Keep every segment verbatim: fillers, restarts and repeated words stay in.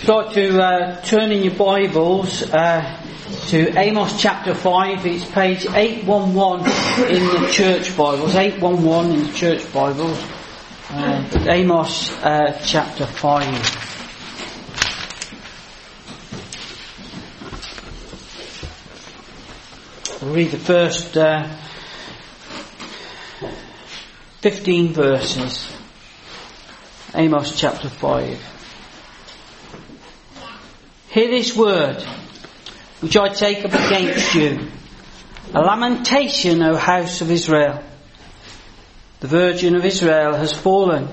Start to uh, turn in your Bibles uh, to Amos chapter five. It's page eight one one in the church Bibles. eight one one in the church Bibles. Uh, Amos uh, chapter five. We'll read the first uh, fifteen verses. Amos chapter five. Hear this word, which I take up against you. A lamentation, O house of Israel. The Virgin of Israel has fallen.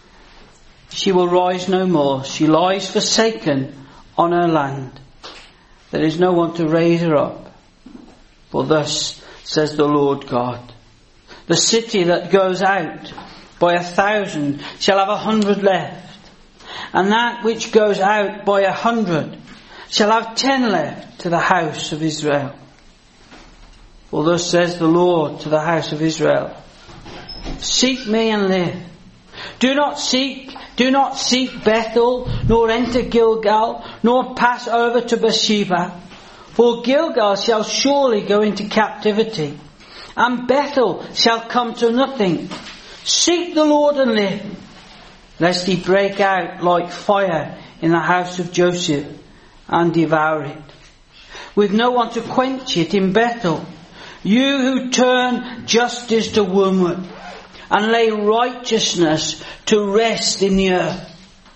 She will rise no more. She lies forsaken on her land. There is no one to raise her up. For thus says the Lord God. The city that goes out by a thousand shall have a hundred left. And that which goes out by a hundred shall have ten left to the house of Israel. For thus says the Lord to the house of Israel, seek me and live. Do not seek, do not seek Bethel, nor enter Gilgal, nor pass over to Beersheba. For Gilgal shall surely go into captivity, and Bethel shall come to nothing. Seek the Lord and live, lest he break out like fire in the house of Joseph, and devour it, with no one to quench it in Bethel. You who turn justice to wormwood, and lay righteousness to rest in the earth.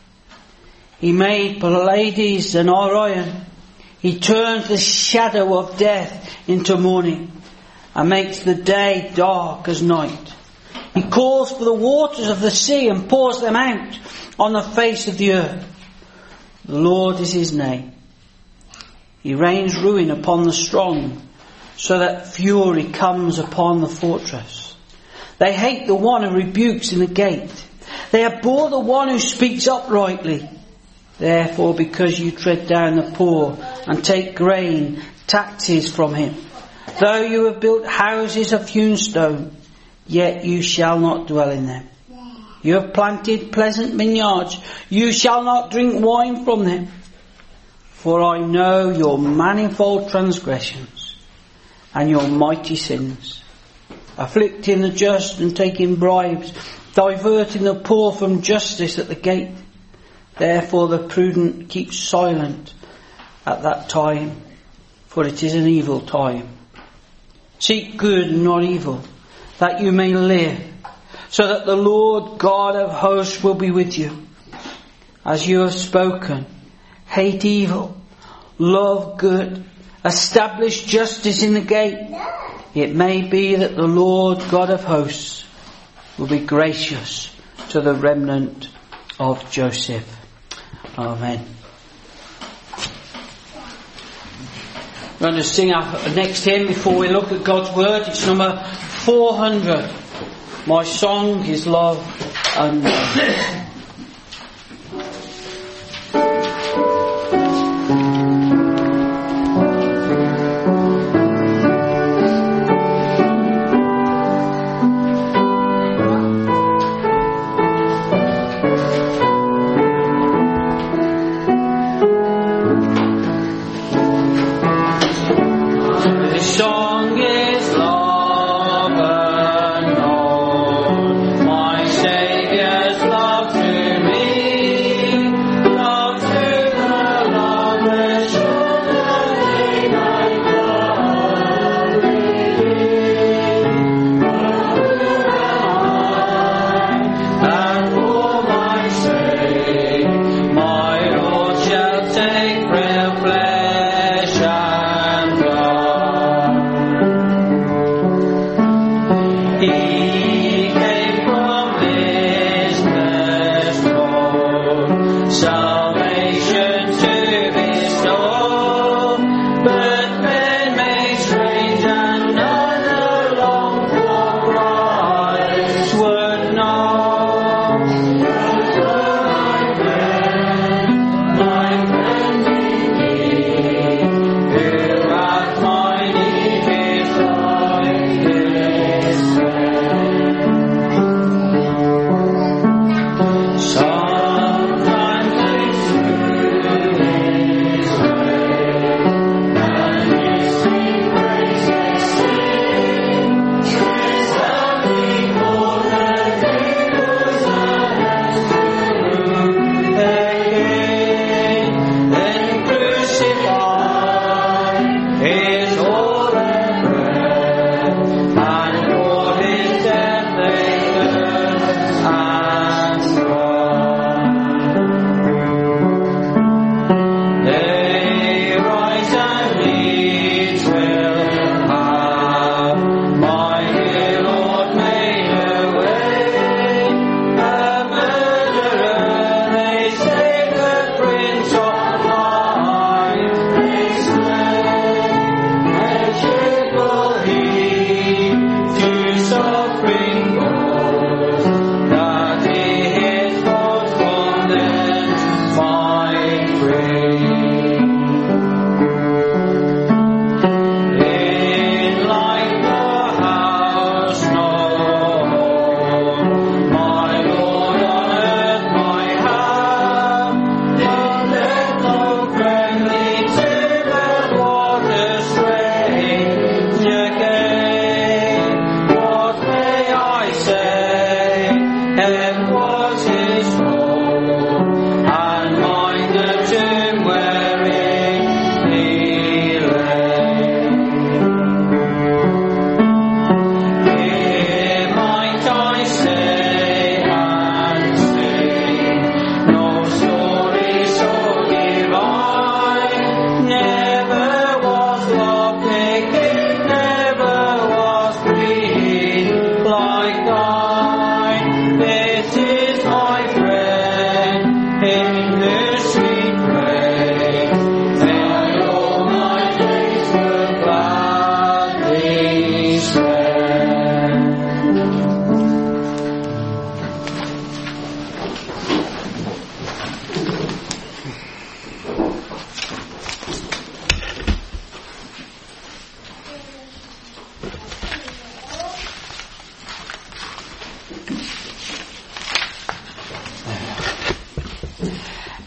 He made Pleiades and Orion. He turns the shadow of death into morning, and makes the day dark as night. He calls for the waters of the sea, and pours them out on the face of the earth. The Lord is his name. He rains ruin upon the strong, so that fury comes upon the fortress. They hate the one who rebukes in the gate. They abhor the one who speaks uprightly. Therefore, because you tread down the poor and take grain, taxes from him, though you have built houses of hewn stone, yet you shall not dwell in them. You have planted pleasant vineyards, you shall not drink wine from them. For I know your manifold transgressions and your mighty sins, afflicting the just and taking bribes, diverting the poor from justice at the gate. Therefore the prudent keep silent at that time, for it is an evil time. Seek good and not evil, that you may live, so that the Lord God of hosts will be with you. As you have spoken, hate evil, love good, establish justice in the gate. It may be that the Lord God of hosts will be gracious to the remnant of Joseph. Amen. We're going to sing our next hymn before we look at God's Word. It's number four hundred. My song is love and love. Love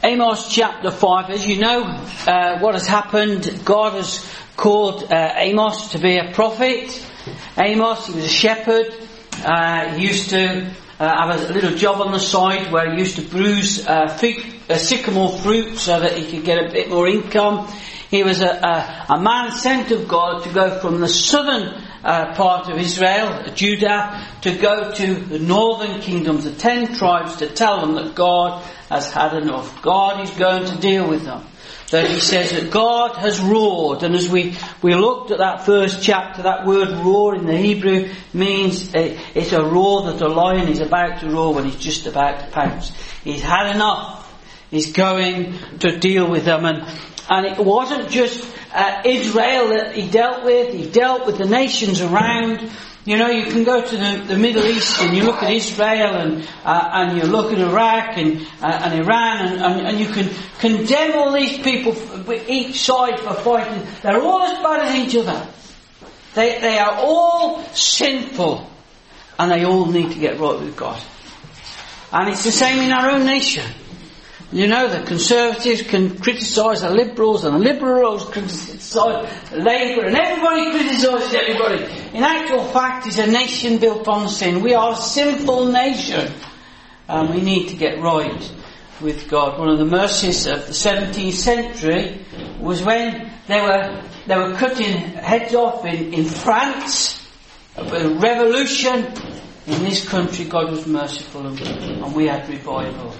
Amos chapter five, as you know, uh, what has happened, God has called uh, Amos to be a prophet. Amos, he was a shepherd. Uh, he used to uh, have a little job on the side where he used to bruise uh, fig, uh, sycamore fruit so that he could get a bit more income. He was a, a, a man sent of God to go from the southern uh, part of Israel, Judah, to go to the northern kingdoms, the ten tribes, to tell them that God has had enough. God is going to deal with them. That he says that God has roared. And as we, we looked at that first chapter, that word roar in the Hebrew means a, it's a roar that a lion is about to roar when he's just about to pounce. He's had enough. He's going to deal with them. And, and it wasn't just uh, Israel that he dealt with. He dealt with the nations around. You know, you can go to the, the Middle East and you look at Israel and uh, and you look at Iraq and uh, and Iran and, and, and you can condemn all these people, each side, for fighting. They're all as bad as each other. They they are all sinful and they all need to get right with God. And it's the same in our own nation. You know, the Conservatives can criticise the Liberals and the Liberals criticise Labour and everybody criticises everybody. In actual fact, it's a nation built on sin. We are a sinful nation and we need to get right with God. One of the mercies of the seventeenth century was when they were they were cutting heads off in, in France, a revolution. In this country, God was merciful and, and we had revival.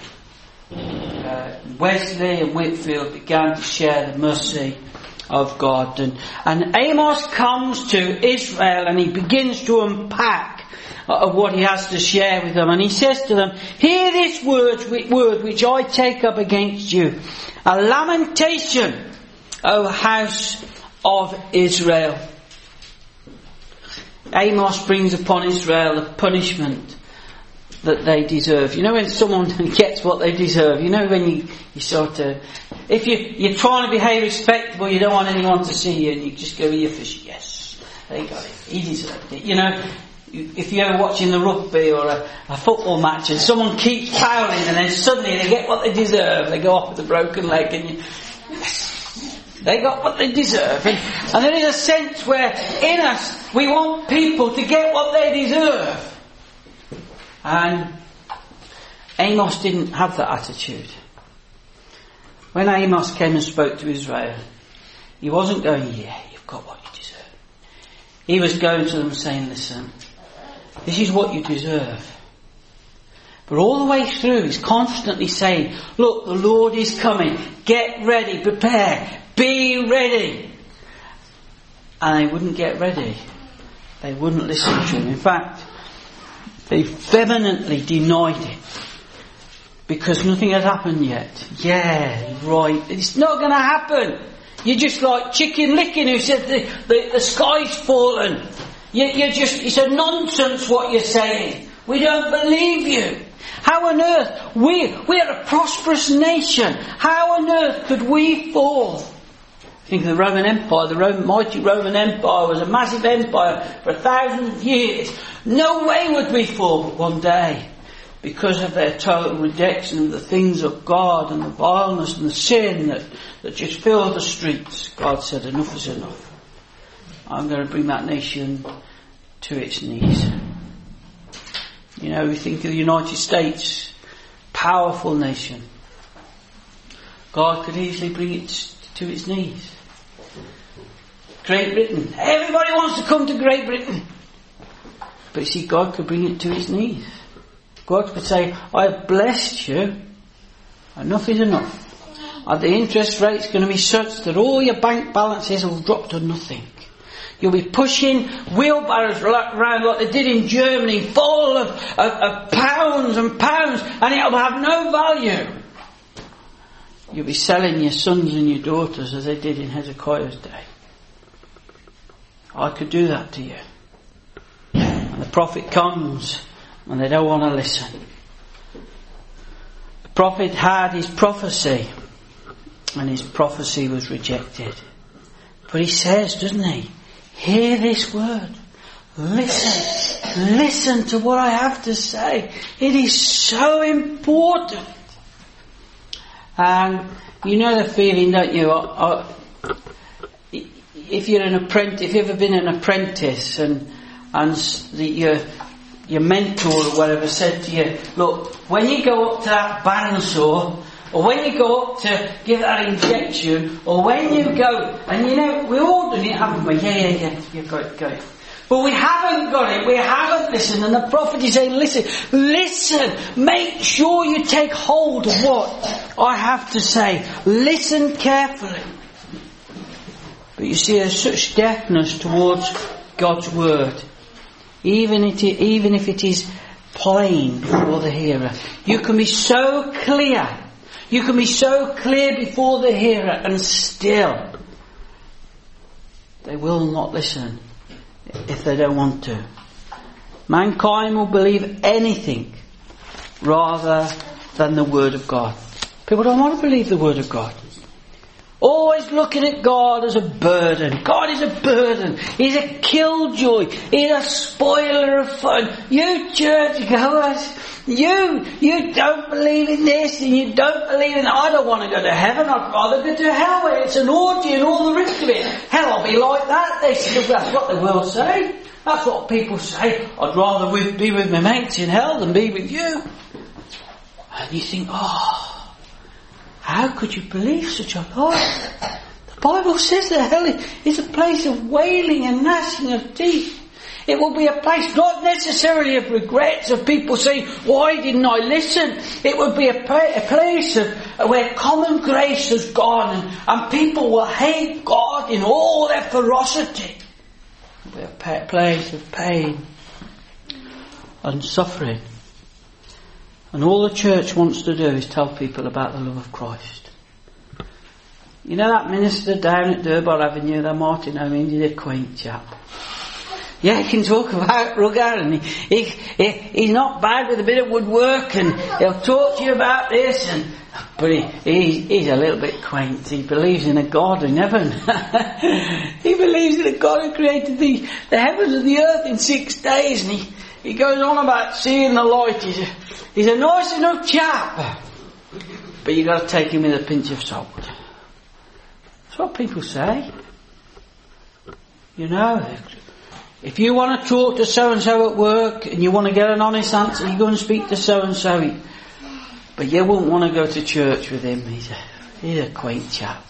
Uh, Wesley and Whitfield began to share the mercy of God, and, and Amos comes to Israel and he begins to unpack of what he has to share with them, and he says to them, "Hear this word, word which I take up against you, a lamentation, O house of Israel." Amos brings upon Israel the punishment that they deserve. You know, when someone gets what they deserve, you know, when you, you sort of, if you, you're trying to behave respectable, you don't want anyone to see you, and you just go with your fish, yes, they got it, he deserved it. You know, if you're ever watching the rugby or a, a football match and someone keeps fouling and then suddenly they get what they deserve, they go off with a broken leg and you, yes, they got what they deserve. And, and there is a sense where in us we want people to get what they deserve. And Amos didn't have that attitude. When Amos came and spoke to Israel, he wasn't going, "Yeah, you've got what you deserve." He was going to them saying, "Listen, this is what you deserve." But all the way through, he's constantly saying, "Look, the Lord is coming. Get ready, prepare, be ready." And they wouldn't get ready. They wouldn't listen to him. In fact, they vehemently denied it because nothing had happened yet. Yeah, right. It's not going to happen. You're just like Chicken Licken who said the, the, the sky's fallen. You, you're just, it's a nonsense what you're saying. We don't believe you. How on earth? We, we're a prosperous nation. How on earth could we fall? Think of the Roman Empire. The Roman, mighty Roman Empire was a massive empire for a thousand years. No way would we fall, but one day, because of their total rejection of the things of God and the vileness and the sin that, that just filled the streets, God said, "Enough is enough. I'm going to bring that nation to its knees." You know, we think of the United States, powerful nation. God could easily bring it to its knees. Great Britain. Everybody wants to come to Great Britain. But you see, God could bring it to its knees. God could say, "I have blessed you. Enough is enough. And the interest rate's going to be such that all your bank balances will drop to nothing. You'll be pushing wheelbarrows around like they did in Germany, full of, of, of pounds and pounds, and it'll have no value. You'll be selling your sons and your daughters as they did in Hezekiah's day. I could do that to you." And the prophet comes and they don't want to listen. The prophet had his prophecy and his prophecy was rejected. But he says, doesn't he? "Hear this word. Listen. Listen to what I have to say. It is so important." And you know the feeling, don't you? I, I, if you're an apprentice, if you've ever been an apprentice, and and the, your your mentor or whatever said to you, look, when you go up to that bandsaw, or when you go up to give that injection, or when you go, and you know, we all done it, haven't we? Yeah, yeah, yeah, you've got it, got it. But we haven't got it, we haven't listened, and the prophet is saying, listen, listen, make sure you take hold of what I have to say. Listen carefully. But you see, there's such deafness towards God's word, even if it, even if it is plain before the hearer. You can be so clear, you can be so clear before the hearer, and still they will not listen if they don't want to. Mankind will believe anything rather than the Word of God. People don't want to believe the Word of God. Always looking at God as a burden. God is a burden. He's a killjoy. He's a spoiler of fun. You churchgoers, you, you don't believe in this and you don't believe in that. I don't want to go to heaven. I'd rather go to hell where it's an orgy and all the rest of it. Hell, I'll be like that. They say, that's what the world say. That's what people say. I'd rather with, be with my mates in hell than be with you. And you think, oh, how could you believe such a lie? The Bible says that hell is a place of wailing and gnashing of teeth. It will be a place not necessarily of regrets, of people saying, why didn't I listen? It would be a, pa- a place of, where common grace has gone, and, and people will hate God in all their ferocity. It will be a pa- place of pain and suffering. And all the church wants to do is tell people about the love of Christ. You know that minister down at Durbar Avenue, that Martin O'Meara, he's a quaint chap. Yeah, he can talk about rugger, and he, he, he, he's not bad with a bit of woodwork, and he'll talk to you about this, and but he, he, he's a little bit quaint. He believes in a God in heaven. He believes in a God who created the, the heavens and the earth in six days, and he, he goes on about seeing the light. He's a, he's a nice enough chap, but you've got to take him with a pinch of salt. That's what people say. You know, if you want to talk to so-and-so at work and you want to get an honest answer, you go and speak to so-and-so. But you won't want to go to church with him. He's a, he's a quaint chap.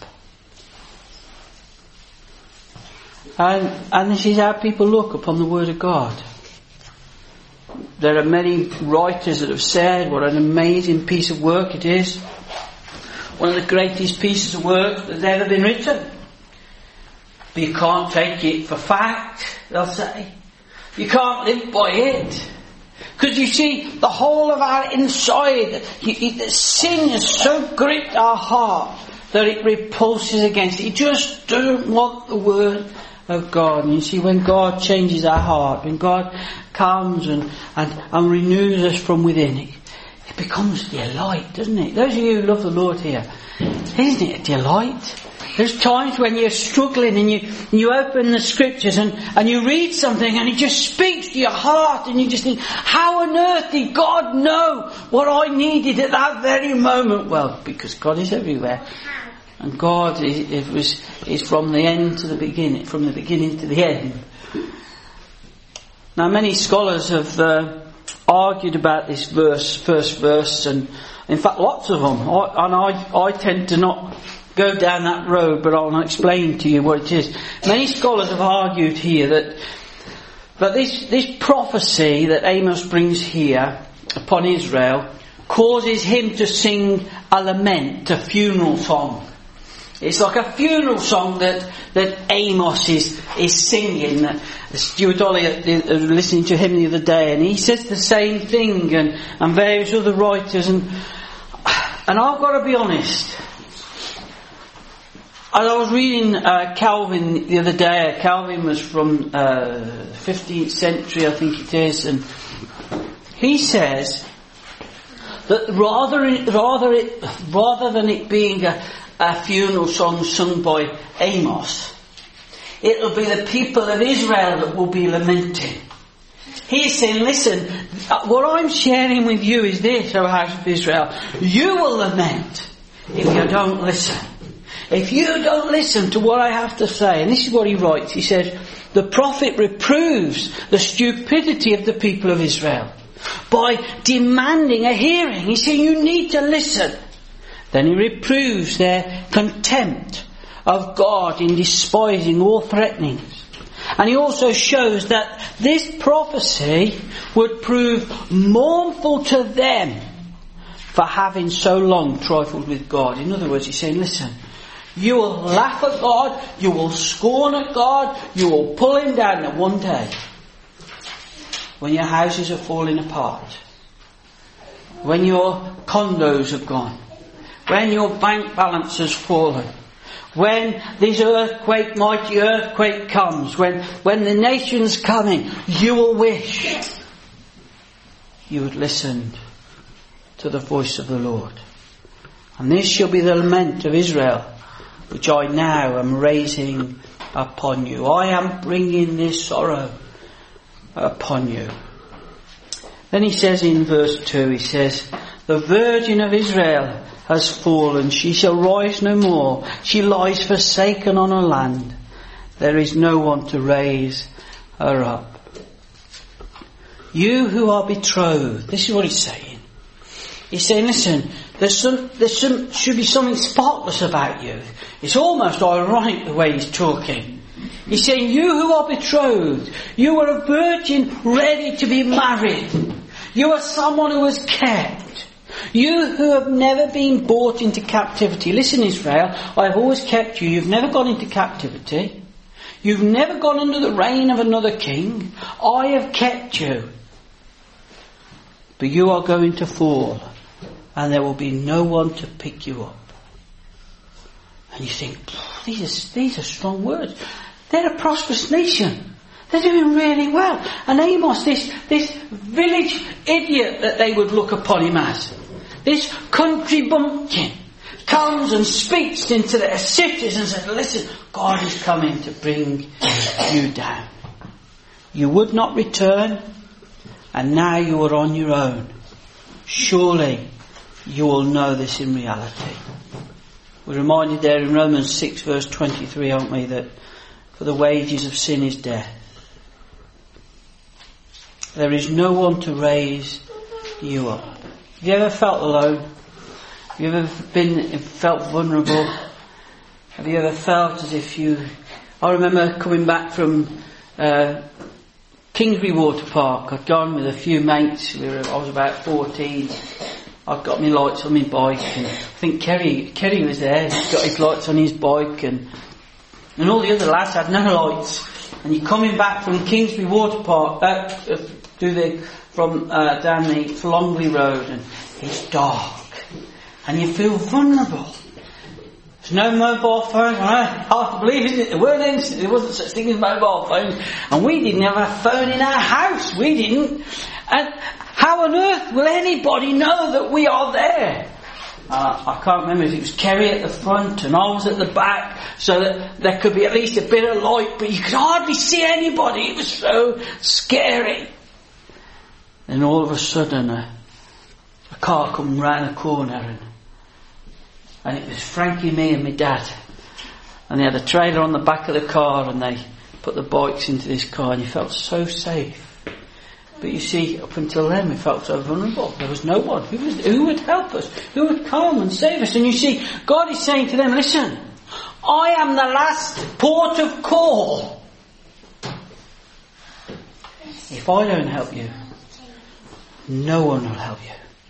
And, and this is how people look upon the Word of God. There are many writers that have said what an amazing piece of work it is. One of the greatest pieces of work that's ever been written. But you can't take it for fact, they'll say. You can't live by it. Because you see, the whole of our inside, you, it, sin has so gripped our heart that it repulses against it. It just doesn't want the Word of God. And you see, when God changes our heart, when God comes and, and, and renews us from within, it, it becomes a delight, doesn't it? Those of you who love the Lord here, isn't it a delight? There's times when you're struggling and you and you open the scriptures and, and you read something and it just speaks to your heart, and you just think, how on earth did God know what I needed at that very moment? Well, because God is everywhere. And God is, it was, is from the end to the beginning, from the beginning to the end. Now, many scholars have uh, argued about this verse, first verse, and in fact lots of them. I, and I, I tend to not go down that road, but I'll explain to you what it is. Many scholars have argued here that that this this prophecy that Amos brings here upon Israel causes him to sing a lament, a funeral song. It's like a funeral song that, that Amos is, is singing. Stuart Dolly uh, listening to him the other day, and he says the same thing, and, and various other writers, and and I've got to be honest. As I was reading uh, Calvin the other day, Calvin was from uh, fifteenth century, I think it is, and he says that rather rather it, rather than it being a, a funeral song sung by Amos, it'll be the people of Israel that will be lamenting. He's saying, listen, what I'm sharing with you is this, O house of Israel. You will lament. if you don't listen. If you don't listen to what I have to say, and this is what he writes, he says, the prophet reproves the stupidity of the people of Israel by demanding a hearing. He's saying you need to listen. Then he reproves their contempt of God in despising all threatenings. And he also shows that this prophecy would prove mournful to them for having so long trifled with God. In other words, he's saying, listen, you will laugh at God, you will scorn at God, you will pull him down, and one day, when your houses are falling apart, when your condos have gone, when your bank balance has fallen, when this earthquake, mighty earthquake comes, when, when the nation's coming, you will wish you had listened to the voice of the Lord. And this shall be the lament of Israel, which I now am raising upon you. I am bringing this sorrow upon you. Then he says in verse two, he says, the Virgin of Israel has fallen. She shall rise no more. She lies forsaken on her land. There is no one to raise her up. You who are betrothed. This is what he's saying. He's saying, listen, there's some, there's some, should be something spotless about you. It's almost ironic the way he's talking. He's saying, you who are betrothed, you are a virgin ready to be married. You are someone who is kept. You who have never been brought into captivity. Listen, Israel, I have always kept you. You've never gone into captivity. You've never gone under the reign of another king. I have kept you. But you are going to fall, and there will be no one to pick you up. And you think, these are, these are strong words. They're a prosperous nation. They're doing really well. And Amos, this, this village idiot that they would look upon him as, this country bumpkin, comes and speaks into their cities and says, listen, God is coming to bring you down. You would not return, and now you are on your own. Surely you will know this in reality. We're reminded there in Romans six verse twenty-three, aren't we, that for the wages of sin is death. There is no one to raise you up. Have you ever felt alone? Have you ever been felt vulnerable? Have you ever felt as if you... I remember coming back from uh, Kingsbury Water Park. I'd gone with a few mates. We were, I was about fourteen. I'd got my lights on my bike, and I think Kerry Kerry was there. He's got his lights on his bike, and and all the other lads had no lights. And you're coming back from Kingsbury Water Park, uh, through the from uh, down the Flongley Road, and it's dark, and you feel vulnerable. There's no mobile phone. I hard to believe, isn't it? There weren't any, there wasn't such thing as mobile phones, and we didn't have a phone in our house. We didn't. And how on earth will anybody know that we are there? Uh, I can't remember if it was Kerry at the front and I was at the back, so that there could be at least a bit of light, but you could hardly see anybody. It was so scary. And all of a sudden, a, a car come round the corner, and, and it was Frankie, me, and my dad. And they had a trailer on the back of the car, and they put the bikes into this car, and you felt so safe. But you see, up until then, we felt so vulnerable. There was no one. Who, was, who would help us? Who would come and save us? And you see, God is saying to them, listen, I am the last port of call. If I don't help you, no one will help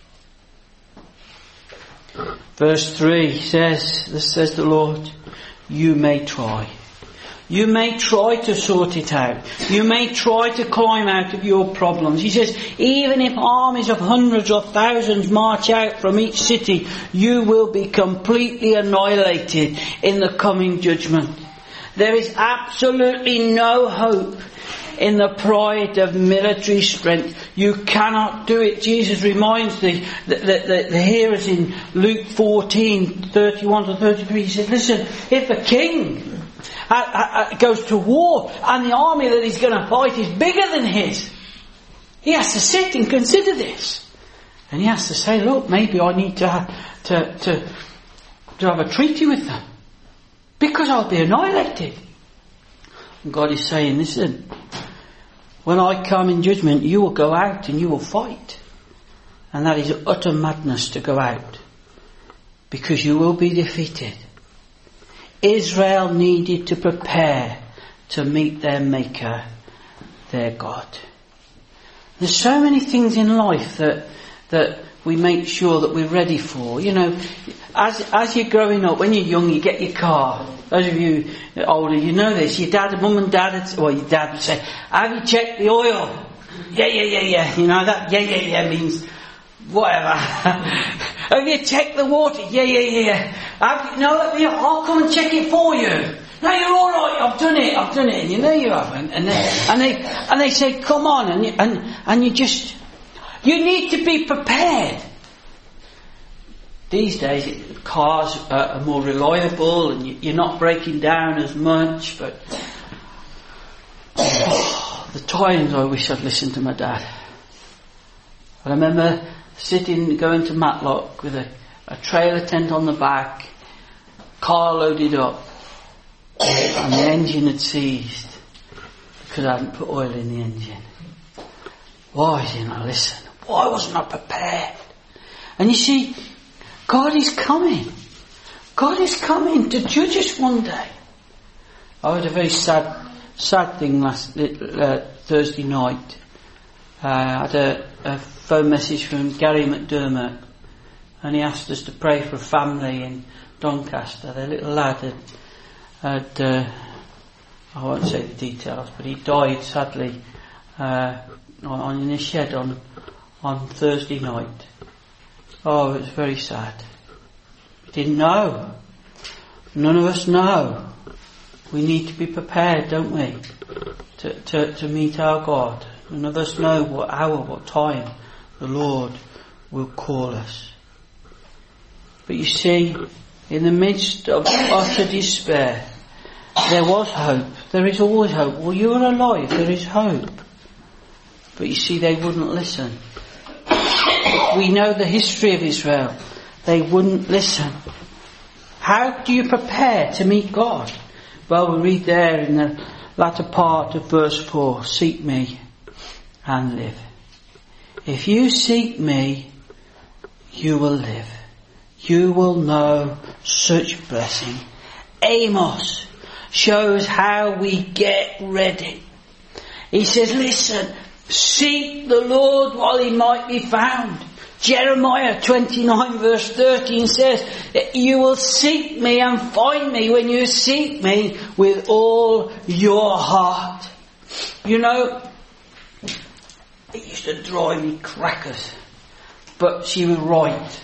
you. Verse three says, this says the Lord, you may try. You may try to sort it out. You may try to climb out of your problems. He says, even if armies of hundreds or thousands march out from each city, you will be completely annihilated in the coming judgment. There is absolutely no hope in the pride of military strength. You cannot do it. Jesus reminds the, the, the, the hearers in Luke fourteen, thirty-one to thirty-three. He says, listen, if a king Uh, uh, goes to war and the army that he's going to fight is bigger than his, he has to sit and consider this, and he has to say, look, maybe I need to to to to have a treaty with them, because I'll be annihilated. And God is saying, listen, when I come in judgment, you will go out and you will fight. And that is utter madness to go out, because you will be defeated. Israel needed to prepare to meet their Maker, their God. There's so many things in life that that we make sure that we're ready for. You know, as as you're growing up, when you're young, you get your car. Those of you older, you know this. Your dad, mum and dad, would, well, your dad would say, "Have you checked the oil?" Yeah, yeah, yeah, yeah. You know that. Yeah, yeah, yeah means whatever. Have you checked the water? Yeah, yeah, yeah. Have you, no, I'll come and check it for you. No, you're all right. I've done it. I've done it. And you know you haven't. And they and they and they say, "Come on," and you, and and you just you need to be prepared. These days, cars are more reliable, and you're not breaking down as much. But oh, the times I wish I'd listened to my dad. I remember sitting, going to Matlock with a, a trailer tent on the back, car loaded up, and the engine had seized because I hadn't put oil in the engine. Why didn't I listen? Why wasn't I prepared? And you see, God is coming. God is coming to judge us one day. I had a very sad, sad thing last uh, Thursday night. Uh, I had a, a phone message from Gary McDermott, and he asked us to pray for a family in Doncaster. Their little lad had, had uh, I won't say the details, but he died sadly uh, on, in a shed on on Thursday night. Oh, it was very sad. We didn't know. None of us know. We need to be prepared, don't we, to, to, to meet our God. None of us know what hour, what time the Lord will call us. But you see, in the midst of utter despair, there was hope. There is always hope. Well, you are alive, there is hope. But you see, they wouldn't listen. We know the history of Israel. They wouldn't listen. How do you prepare to meet God? Well, we read there in the latter part of verse four, seek me and live. If you seek me, you will live. You will know such blessing. Amos shows how we get ready. He says, listen, seek the Lord while he might be found. Jeremiah twenty-nine verse thirteen says, you will seek me and find me when you seek me with all your heart. You know, it used to drive me crackers, but she was right.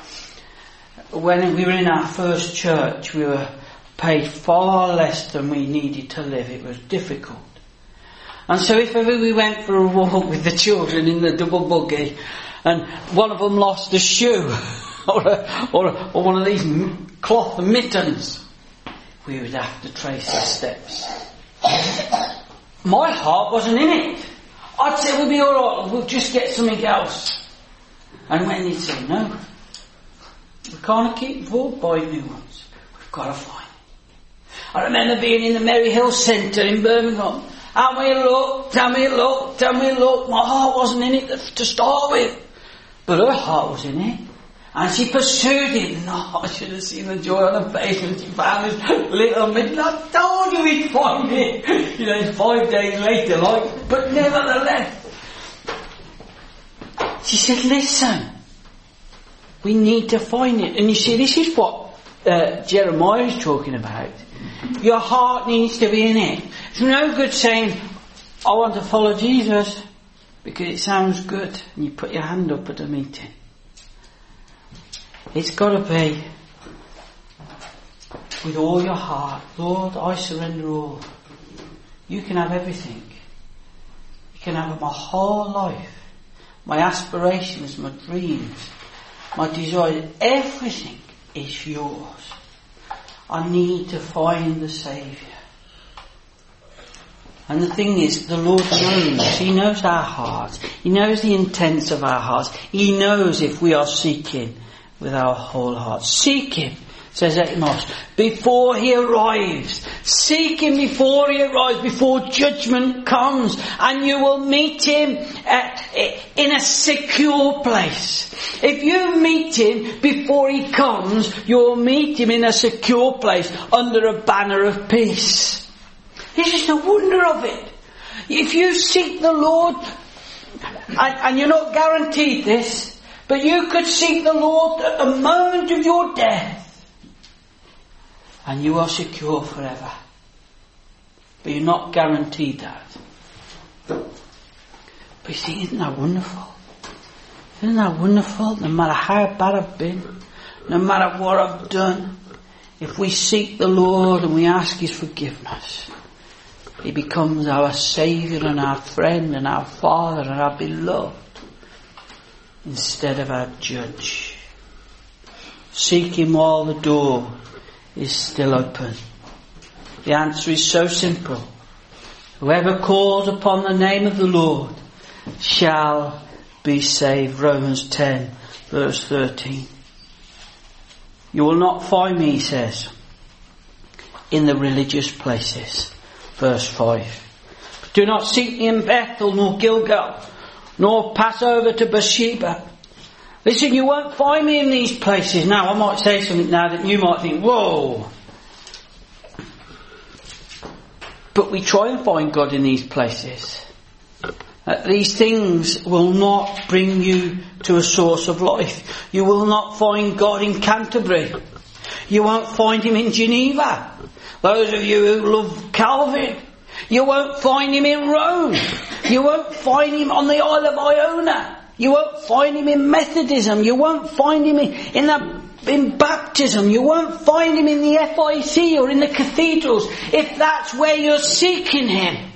When we were in our first church, we were paid far less than we needed to live. It was difficult. And so if ever we went for a walk with the children in the double buggy, and one of them lost a shoe, or, a, or, a, or one of these cloth mittens, we would have to trace the steps. My heart wasn't in it. I'd say we'll be alright, we'll just get something else. And when he'd say, no, we can't keep afford buying new ones. We've got to find it. I remember being in the Merry Hill Centre in Birmingham. And we looked, and we looked, and we looked. My heart wasn't in it to start with. But her heart was in it. And she pursued it. And oh, I should have seen the joy on her face when she found this little midnight. I told you we'd find it. You know, five days later, like, but nevertheless. She said, listen, we need to find it. And you see, this is what uh, Jeremiah is talking about. Your heart needs to be in it. It's no good saying, I want to follow Jesus, because it sounds good and you put your hand up at a meeting. It's got to be with all your heart. Lord, I surrender all. You can have everything. You can have my whole life, my aspirations, my dreams, my desires. Everything is yours. I need to find the Saviour. And the thing is, the Lord knows. He knows our hearts. He knows the intents of our hearts. He knows if we are seeking with our whole heart. Seek Him. says Amos, before he arrives. Seek him before he arrives, before judgment comes, and you will meet him at, in a secure place. If you meet him before he comes, you'll meet him in a secure place under a banner of peace. This is the wonder of it. If you seek the Lord, and, and you're not guaranteed this, but you could seek the Lord at the moment of your death, and you are secure forever. But you're not guaranteed that. But you see, isn't that wonderful? Isn't that wonderful? No matter how bad I've been, no matter what I've done, if we seek the Lord and we ask his forgiveness, he becomes our Saviour and our friend and our Father and our beloved, instead of our judge. Seek him while the door is still open. The answer is so simple. Whoever calls upon the name of the Lord shall be saved. Romans ten verse thirteen. You will not find me, he says, in the religious places. Verse five. Do not seek me in Bethel nor Gilgal, nor pass over to Bathsheba. Listen, you won't find me in these places. Now, I might say something now that you might think, whoa. But we try and find God in these places. Uh, these things will not bring you to a source of life. You will not find God in Canterbury. You won't find him in Geneva. Those of you who love Calvin, you won't find him in Rome. You won't find him on the Isle of Iona. You won't find him in Methodism. You won't find him in, in, the, in baptism. You won't find him in the F I C or in the cathedrals. If that's where you're seeking him,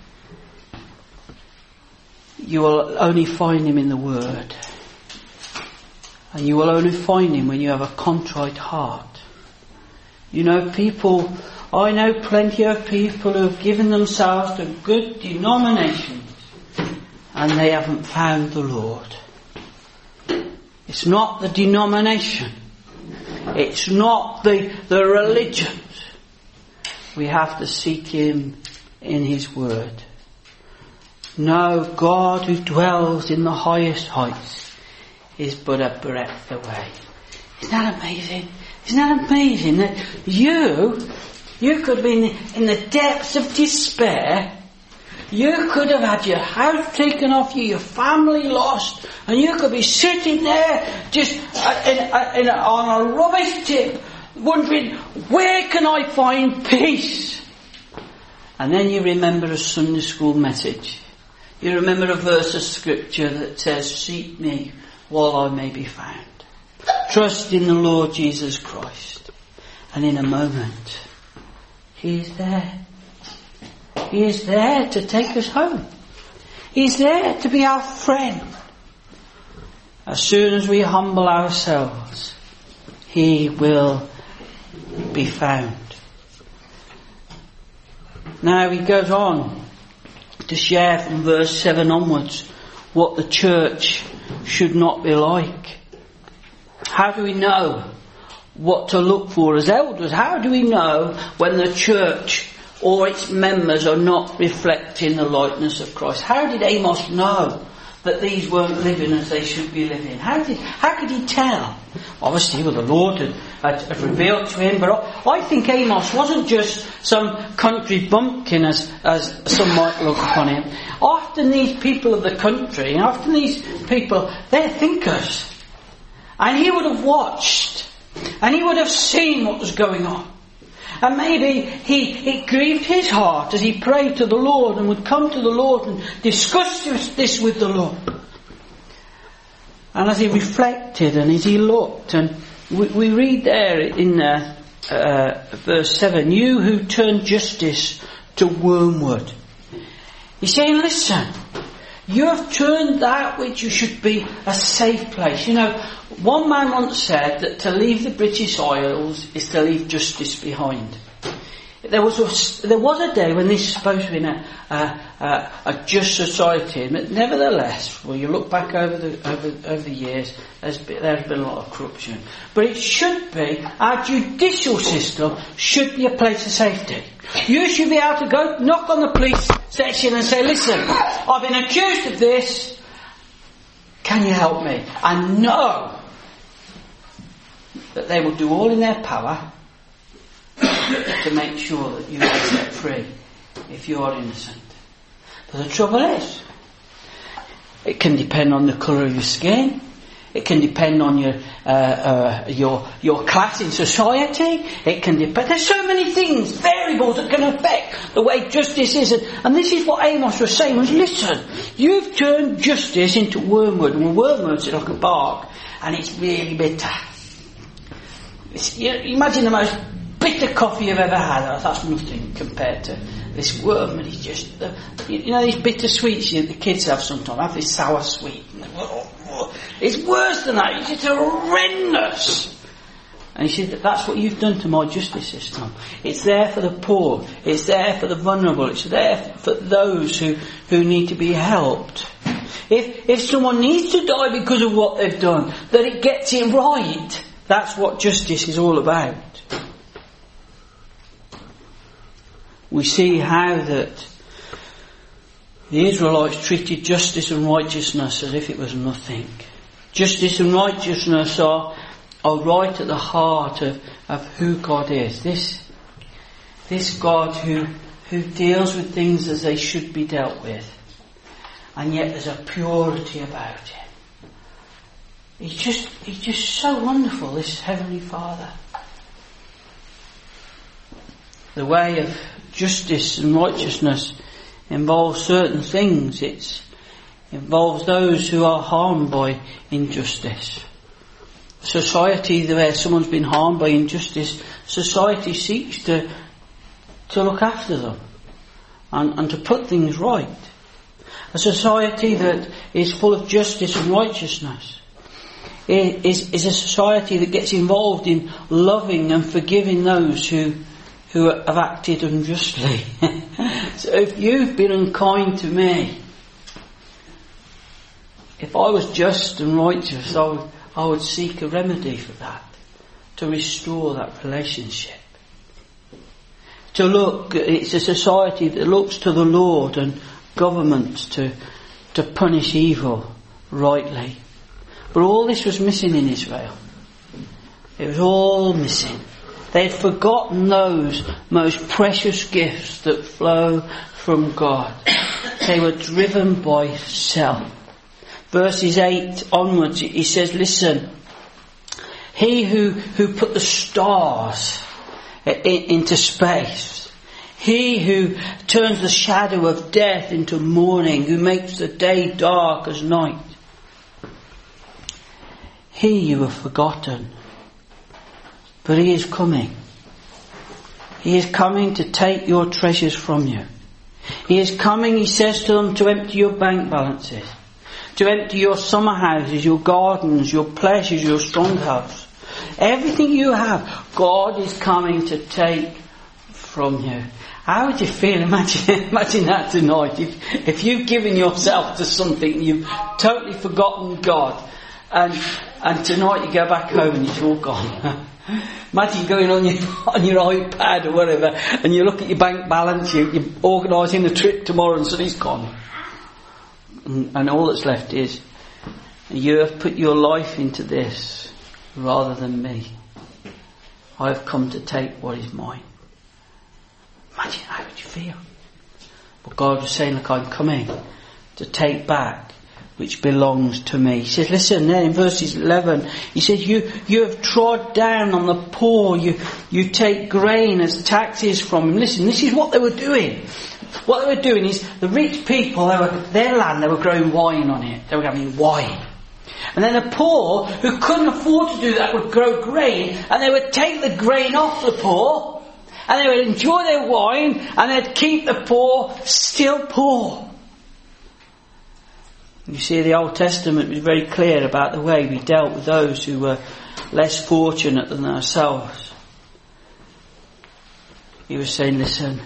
you will only find him in the Word. And you will only find him when you have a contrite heart. You know, people, I know plenty of people who have given themselves to good denominations and they haven't found the Lord. It's not the denomination. It's not the, the religions. We have to seek him in his Word. No, God who dwells in the highest heights is but a breath away. Isn't that amazing? Isn't that amazing that you, you could be in, in the depths of despair. You could have had your house taken off you, your family lost, and you could be sitting there just in, in, in, on a rubbish tip, wondering, where can I find peace? And then you remember a Sunday school message. You remember a verse of scripture that says, seek me while I may be found. Trust in the Lord Jesus Christ. And in a moment, he is there. He is there to take us home. He's there to be our friend. As soon as we humble ourselves, he will be found. Now he goes on to share from verse seven onwards what the church should not be like. How do we know what to look for as elders? How do we know when the church or its members are not reflecting the likeness of Christ? How did Amos know that these weren't living as they should be living? How did, how could he tell? Obviously, well, the Lord had, had, had revealed to him, but I, I think Amos wasn't just some country bumpkin as, as some might look upon him. Often these people of the country, often these people, they're thinkers. And he would have watched, and he would have seen what was going on. And maybe he, it grieved his heart as he prayed to the Lord and would come to the Lord and discuss this with the Lord. And as he reflected and as he looked, and we, we read there in uh, uh, verse seven, you who turn justice to wormwood. He's saying, listen, you have turned that which you should be a safe place. You know, one man once said that to leave the British Isles is to leave justice behind. there was a, there was a day when this is supposed to be a, a, a, a just society, but nevertheless, well, you look back over the over, over the years, there's been, there's been a lot of corruption. But it should be, our judicial system should be a place of safety. You should be able to go knock on the police section and say, listen, I've been accused of this, can you help me? And know that they will do all in their power to make sure that you are set free if you are innocent. But the trouble is, it can depend on the colour of your skin. It can depend on your uh, uh, your your class in society. It can depend. There's so many things, variables that can affect the way justice is. And, and this is what Amos was saying: was listen, you've turned justice into wormwood, and wormwood's like a bark, and it's really bitter. It's, you know, imagine the most bitter coffee you've ever had. That's nothing compared to this wormwood. It's just the, you know these bitter sweets you, the kids have sometimes. Have this sour sweet. It's worse than that. It's just horrendous. And he said, that's what you've done to my justice system. It's there for the poor. It's there for the vulnerable. It's there for those who, who need to be helped. If if someone needs to die because of what they've done, that it gets it right. That's what justice is all about. We see how that the Israelites treated justice and righteousness as if it was nothing. Justice and righteousness are, are right at the heart of, of who God is. This, this God who, who deals with things as they should be dealt with. And yet there's a purity about him. He's just, he's just so wonderful, this Heavenly Father. The way of justice and righteousness involves certain things. It involves those who are harmed by injustice. Society where someone's been harmed by injustice, society seeks to to look after them and, and to put things right. A society that is full of justice and righteousness is, is a society that gets involved in loving and forgiving those who who have acted unjustly. So if you've been unkind to me, if I was just and righteous, I would, I would seek a remedy for that, to restore that relationship. To look, it's a society that looks to the Lord and governments to, to punish evil rightly. But all this was missing in Israel. It was all missing. They had forgotten those most precious gifts that flow from God. They were driven by self. Verses eight onwards, he says, listen, he who, who put the stars in, into space, he who turns the shadow of death into morning, who makes the day dark as night, he you have forgotten. But he is coming. He is coming to take your treasures from you. He is coming, he says to them, to empty your bank balances, to empty your summer houses, your gardens, your pleasures, your strongholds. Everything you have, God is coming to take from you. How would you feel? Imagine, imagine that tonight. If, if you've given yourself to something, you've totally forgotten God, and and tonight you go back home and it's all gone. Imagine going on your on your iPad or whatever, and you look at your bank balance, you, you're organising a trip tomorrow, and suddenly it's gone. And, and all that's left is, you have put your life into this rather than me. I have come to take what is mine. Imagine how would you feel? But God was saying, look, I'm coming to take back which belongs to me. He says, listen, then in verses eleven, he says, you, you have trod down on the poor, you, you take grain as taxes from him. Listen, this is what they were doing. What they were doing is, the rich people, they were, their land, they were growing wine on it. They were having wine. And then the poor, who couldn't afford to do that, would grow grain, and they would take the grain off the poor, and they would enjoy their wine, and they'd keep the poor still poor. You see, the Old Testament was very clear about the way we dealt with those who were less fortunate than ourselves. he was saying, listen,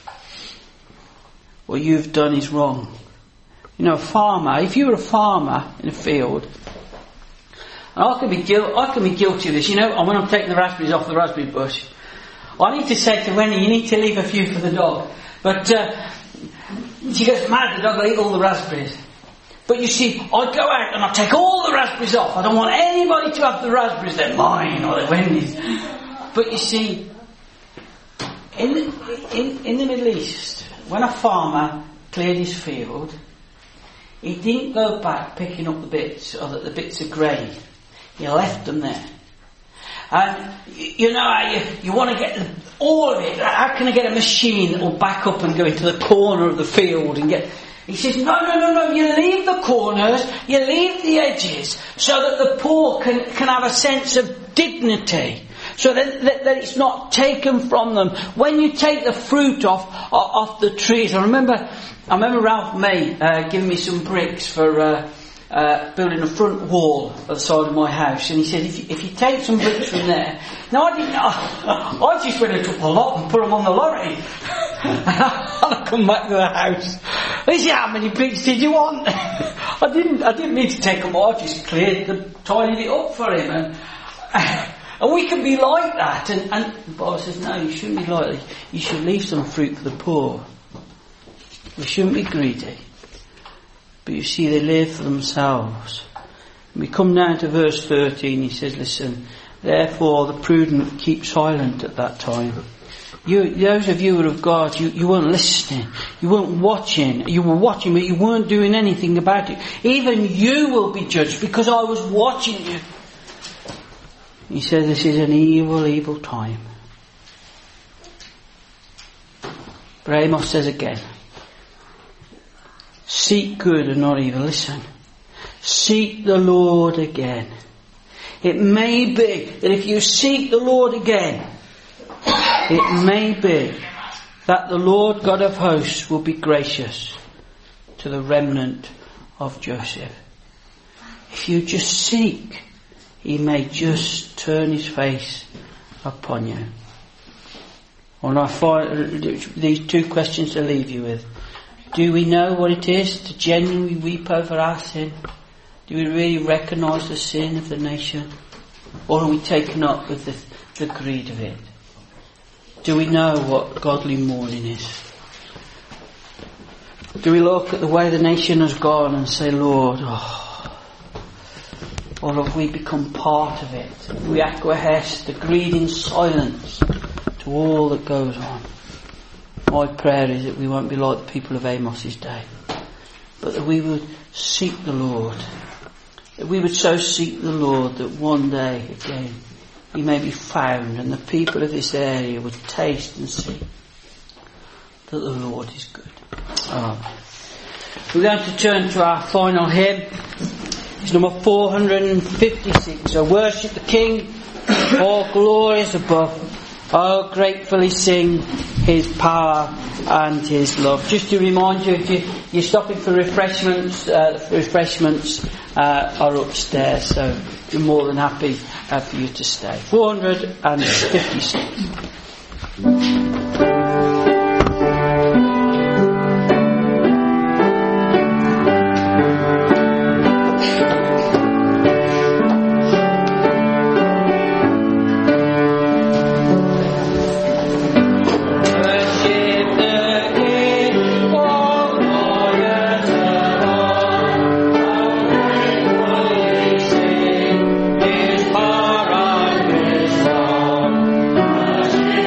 what you've done is wrong. You know, a farmer, if you were a farmer in a field, and I can be guilty, I can be guilty of this, you know, when I'm taking the raspberries off the raspberry bush, I need to say to Wendy, you need to leave a few for the dog. But uh, she goes mad, the dog will eat all the raspberries. But you see, I go out and I take all the raspberries off. I don't want anybody to have the raspberries, they're mine or they're Wendy's. But you see, in the, in, in the Middle East, when a farmer cleared his field, he didn't go back picking up the bits, or that the bits are grey. He left them there. And you know how you, you want to get all of it. How can I get a machine that will back up and go into the corner of the field and get... He says, no, no, no, no, you leave the corners, you leave the edges, so that the poor can, can have a sense of dignity. So that, that, that it's not taken from them. When you take the fruit off, off the trees, I remember, I remember Ralph May uh, giving me some bricks for... Uh, Uh, building a front wall at the side of my house, and he said, if you, if you take some bricks from there, now I didn't, I, I just went and took a lot and put them on the lorry, and I, and I come back to the house. He said, how many bricks did you want? I didn't, I didn't need to take them all. I just cleared them, tidied it up for him, and and we can be like that. And, and Bob says, no, you shouldn't be like that. You should leave some fruit for the poor. We shouldn't be greedy. But you see, they live for themselves. We come down to verse thirteen, he says, listen, therefore the prudent keep silent at that time. You, those of you who are of God, you, you weren't listening, you weren't watching, you were watching but you weren't doing anything about it. Even you will be judged because I was watching you. He says this is an evil, evil time. But Amos says again, seek good and not evil. Listen. Seek the Lord again. It may be that if you seek the Lord again, it may be that the Lord God of hosts will be gracious to the remnant of Joseph. If you just seek, he may just turn his face upon you. And I find these two questions to leave you with. Do we know what it is to genuinely weep over our sin? Do we really recognise the sin of the nation? Or are we taken up with the, the greed of it? Do we know what godly mourning is? Do we look at the way the nation has gone and say, Lord, oh, or have we become part of it? We acquiesce the greed in silence to all that goes on. My prayer is that we won't be like the people of Amos's day, but that we would seek the Lord, that we would so seek the Lord that one day again he may be found and the people of this area would taste and see that the Lord is good. Amen. We're going to turn to our final hymn. It's number four hundred fifty-six. So worship the King, all glorious above. Oh, gratefully sing his power and his love. Just to remind you, if you, you're stopping for refreshments, uh, refreshments uh, are upstairs, so we're more than happy uh, for you to stay. four hundred fifty-six. Thank you.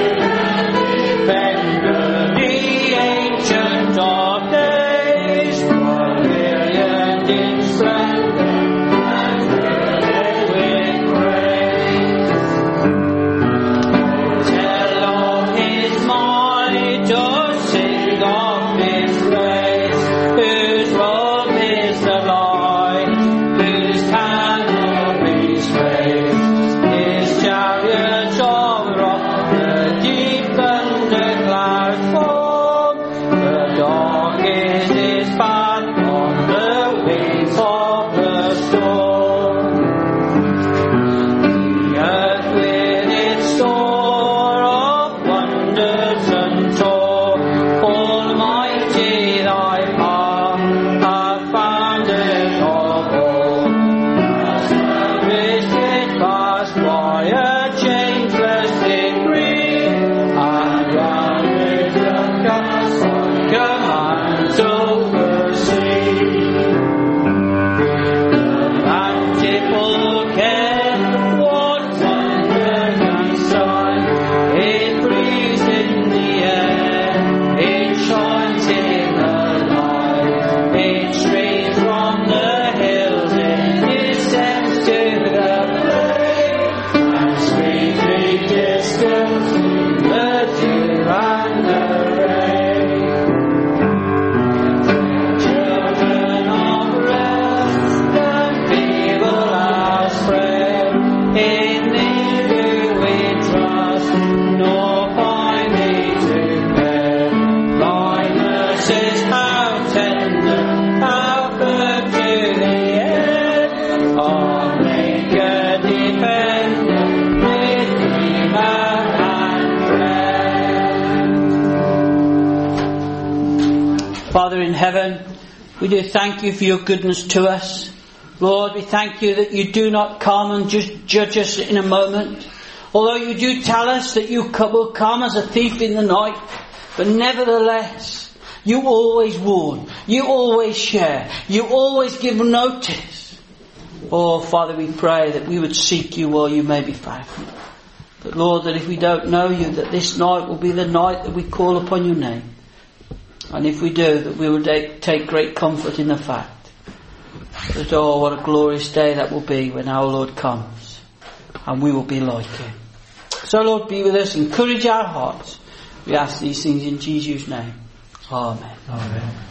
Father in heaven, we do thank you for your goodness to us. Lord, we thank you that you do not come and just judge us in a moment. Although you do tell us that you will come as a thief in the night, but nevertheless, you always warn, you always share, you always give notice. Oh, Father, we pray that we would seek you while you may be found. But Lord, that if we don't know you, that this night will be the night that we call upon your name. And if we do, that we will take great comfort in the fact that, oh, what a glorious day that will be when our Lord comes and we will be like him. So Lord, be with us, encourage our hearts. We ask these things in Jesus' name. Amen. Amen.